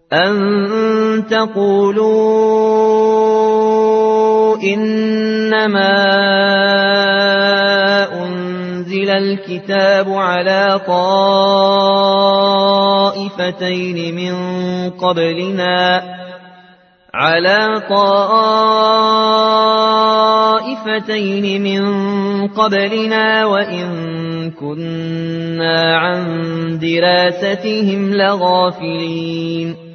أن تقولوا إنما أنزل الكتاب على طائفتين من قبلنا وإن كنا عن دراستهم لغافلين